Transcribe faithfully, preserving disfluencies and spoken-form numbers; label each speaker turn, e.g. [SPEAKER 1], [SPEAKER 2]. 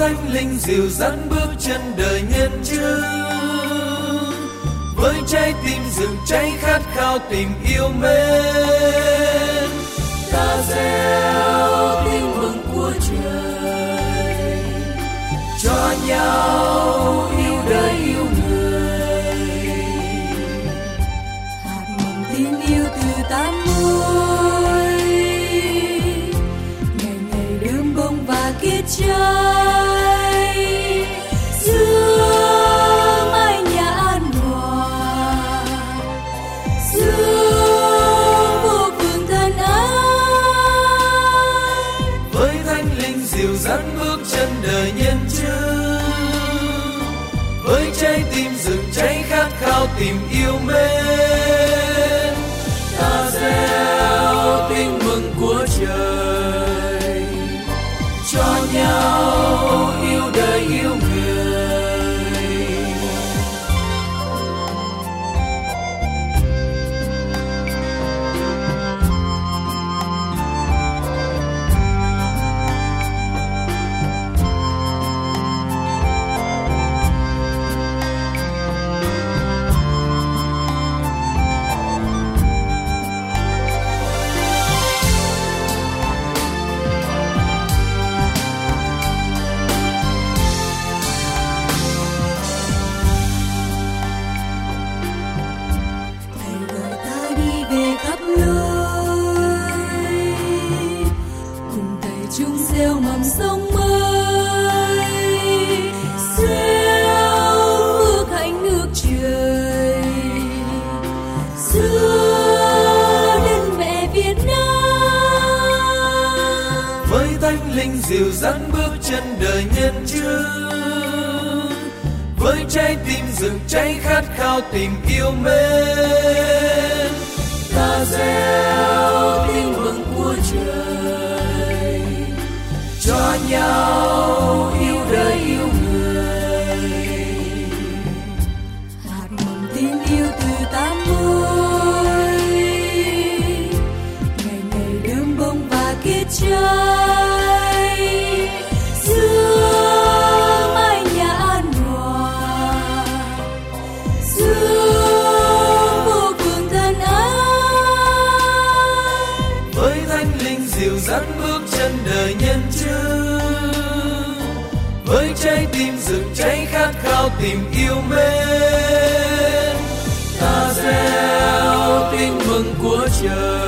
[SPEAKER 1] thánh linh dìu dắt bước chân đời nhân chứng, với trái tim rực cháy khát khao tình yêu mến. Ta gieo tin mừng của trời, cho nhau yêu đời yêu người.
[SPEAKER 2] Hạt mầm tin yêu từ tám môi, ngày ngày đơm bông và kết trái. Giữa mái nhà an hòa, giữa vô vườn thân ái,
[SPEAKER 1] với thánh linh dìu dắt bước chân đời nhân chứng, với trái tim rực cháy khát khao tìm yêu mến. Ta gieo tin mừng của trời, cho nhau yêu đời yêu người.
[SPEAKER 2] gieo mầm sống mới, gieo phước hạnh nước trời giữa đất mẹ Việt Nam.
[SPEAKER 1] Với thánh linh dìu dắt bước chân đời nhân chứng, với trái tim rực cháy khát khao tình yêu mến. Ta gieo tin mừng của trời, cho nhau yêu đời yêu người.
[SPEAKER 2] Hạt mầm tin yêu từ tám môi, ngày ngày đơm bông và kết trái giữa mái nhà an hòa, giữa vô vườn thân ái.
[SPEAKER 1] Với thánh linh dìu dắt bước chân đời nhân chứng, với trái tim rực cháy khát khao tìm yêu mến. Ta gieo tin mừng của trời,